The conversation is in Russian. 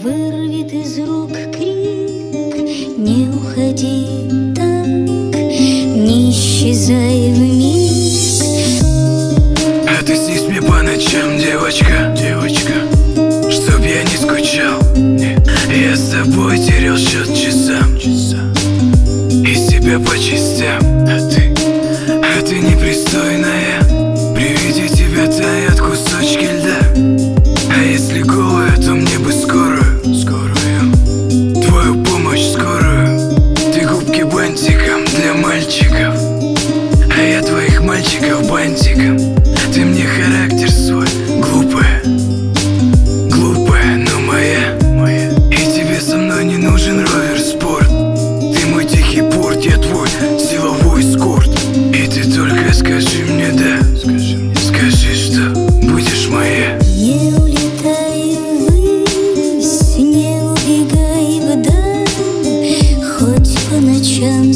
вырвет из рук крик. Не уходи так, не исчезай вмиг. А ты снись мне по ночам, девочка, девочка, чтоб я не скучал. Я с тобой терял счет часам, из тебя по частям. А ты непристойная, при виде тебя таят кусочки льда. А если голая, то мне бы скорую, твою помощь скорую. Ты губки бантиком для мальчиков, а я твоих мальчиков бантиком. Ты мне характер свой, глупая, но моя. И тебе со мной не нужен ровер-спорт. Ты мой тихий порт, я твой силовой эскорт. И ты только скажи мне да, скажи, что будешь моя. Не улетай ввысь, не убегай вдаль, хоть по ночам